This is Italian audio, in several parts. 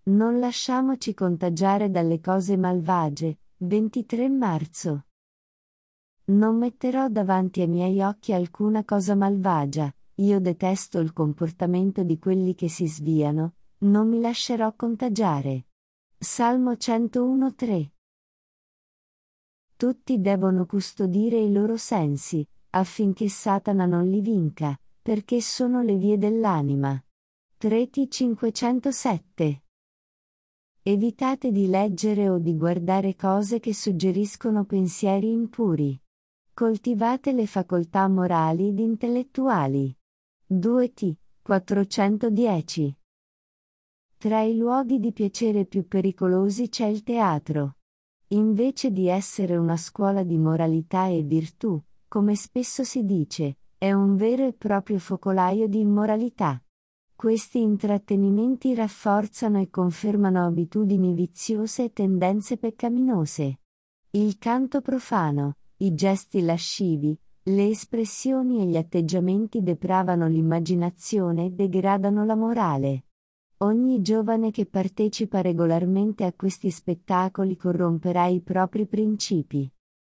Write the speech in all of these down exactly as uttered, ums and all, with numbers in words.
Non lasciamoci contagiare dalle cose malvagie. ventitré marzo. Non metterò davanti ai miei occhi alcuna cosa malvagia, io detesto il comportamento di quelli che si sviano, non mi lascerò contagiare. Salmo centouno tre. Tutti devono custodire i loro sensi, affinché Satana non li vinca, perché sono le vie dell'anima. Treti cinquecentosette. Evitate di leggere o di guardare cose che suggeriscono pensieri impuri. Coltivate le facoltà morali ed intellettuali. due T quattrocentodieci. Tra i luoghi di piacere più pericolosi c'è il teatro. Invece di essere una scuola di moralità e virtù, come spesso si dice, è un vero e proprio focolaio di immoralità. Questi intrattenimenti rafforzano e confermano abitudini viziose e tendenze peccaminose. Il canto profano, i gesti lascivi, le espressioni e gli atteggiamenti depravano l'immaginazione e degradano la morale. Ogni giovane che partecipa regolarmente a questi spettacoli corromperà i propri principi.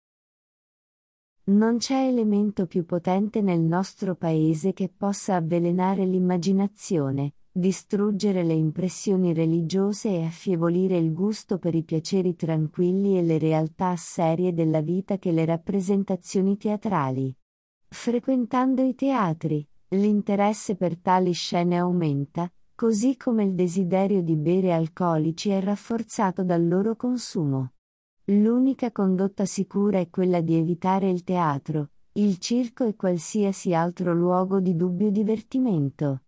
Non c'è elemento più potente nel nostro paese che possa avvelenare l'immaginazione, distruggere le impressioni religiose e affievolire il gusto per i piaceri tranquilli e le realtà serie della vita che le rappresentazioni teatrali. Frequentando i teatri, l'interesse per tali scene aumenta, così come il desiderio di bere alcolici è rafforzato dal loro consumo. L'unica condotta sicura è quella di evitare il teatro, il circo e qualsiasi altro luogo di dubbio divertimento.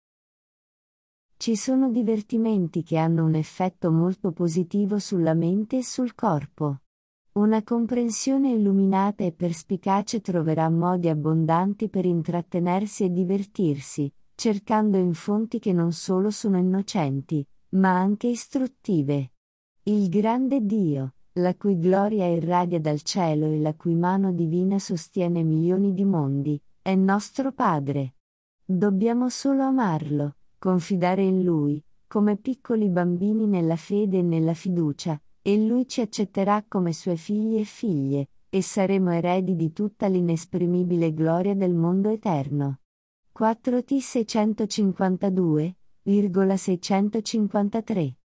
Ci sono divertimenti che hanno un effetto molto positivo sulla mente e sul corpo. Una comprensione illuminata e perspicace troverà modi abbondanti per intrattenersi e divertirsi, cercando in fonti che non solo sono innocenti, ma anche istruttive. Il grande Dio, la cui gloria irradia dal cielo e la cui mano divina sostiene milioni di mondi, è nostro Padre. Dobbiamo solo amarlo, confidare in Lui, come piccoli bambini nella fede e nella fiducia, e Lui ci accetterà come Suoi figli e figlie, e saremo eredi di tutta l'inesprimibile gloria del mondo eterno. quattro T seicentocinquantadue, seicentocinquantatré